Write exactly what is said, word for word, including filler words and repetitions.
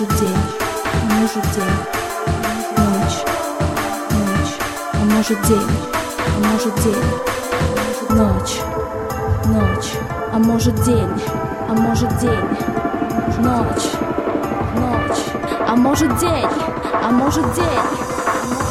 может день, а может день, ночь, ночь, а может день, а может день, ночь, ночь, а может день, а может день, ночь, ночь, а может день, а может день.